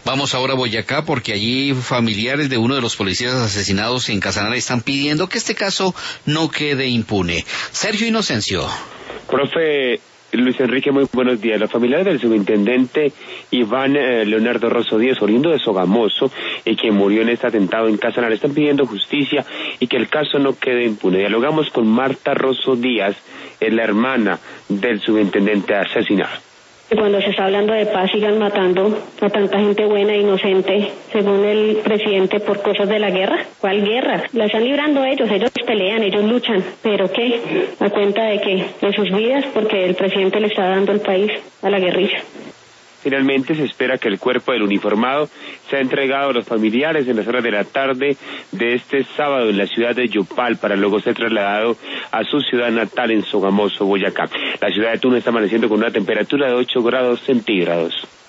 Vamos ahora a Boyacá porque allí familiares de uno de los policías asesinados en Casanare están pidiendo que este caso no quede impune. Sergio Inocencio. Profe Luis Enrique, muy buenos días. Los familiares del subintendente Iván Leonardo Rosso Díaz, oriundo de Sogamoso, y que murió en este atentado en Casanare, están pidiendo justicia y que el caso no quede impune. Dialogamos con Marta Rosso Díaz, es la hermana del subintendente asesinado. Cuando se está hablando de paz sigan matando a tanta gente buena e inocente, según el presidente, por cosas de la guerra. ¿Cuál guerra? La están librando ellos pelean, ellos luchan, pero ¿qué? ¿A cuenta de qué? De sus vidas, porque el presidente le está dando el país a la guerrilla. Finalmente se espera que el cuerpo del uniformado sea entregado a los familiares en las horas de la tarde de este sábado en la ciudad de Yopal, para luego ser trasladado a su ciudad natal en Sogamoso, Boyacá. La ciudad de Tuna está amaneciendo con una temperatura de 8 grados centígrados.